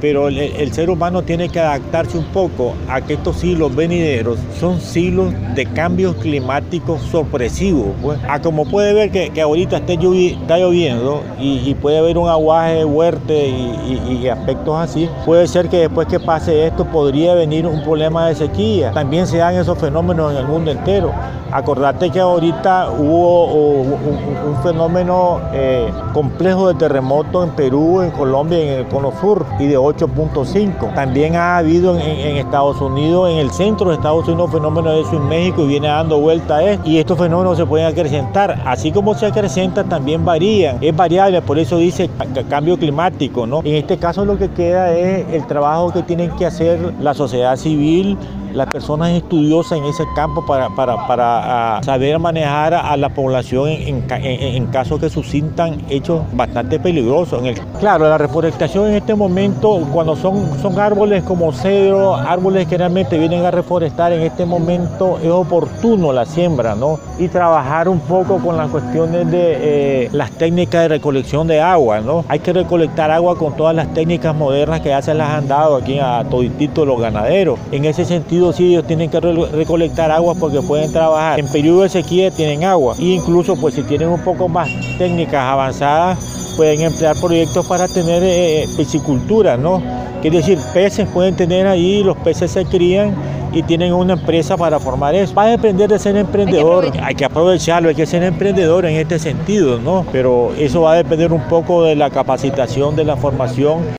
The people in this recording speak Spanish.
pero el ser humano tiene que adaptarse un poco a que estos siglos venideros son siglos de cambios climáticos sorpresivos, pues. Como puede ver que ahorita está lloviendo y puede haber un aguaje fuerte y aspectos así, puede ser que después que pase esto podría venir un problema de sequía. También se dan esos fenómenos en el mundo entero. Acordate que ahorita hubo un fenómeno complejo de terremoto en Perú, en Colombia y en el Cono Sur, y de 8.5. También ha habido en Estados Unidos, en el centro de Estados Unidos, un fenómeno de eso en México y viene dando vuelta a esto. Y estos fenómenos se pueden acrecentar. Así como se acrecentan, también varían. Es variable, por eso dice cambio climático, ¿no? En este caso lo que queda es el trabajo que tienen que hacer la sociedad civil, las personas estudiosas en ese campo para saber manejar a la población en casos que suscitan hechos bastante peligrosos. Claro, la reforestación en este momento, cuando son árboles como cedro, árboles que realmente vienen a reforestar, en este momento es oportuno la siembra, ¿no? Y trabajar un poco con las cuestiones de las técnicas de recolección de agua, ¿no? Hay que recolectar agua con todas las técnicas modernas que ya se las han dado aquí a todititos los ganaderos. En ese sentido, sí, ellos tienen que recolectar agua porque pueden trabajar. En periodo de sequía tienen agua. E incluso, pues, si tienen un poco más técnicas avanzadas, pueden emplear proyectos para tener piscicultura, ¿no? Es decir, peces pueden tener ahí, los peces se crían y tienen una empresa para formar eso. Va a depender de ser emprendedor, hay que aprovecharlo, hay que ser emprendedor en este sentido, ¿no? Pero eso va a depender un poco de la capacitación, de la formación.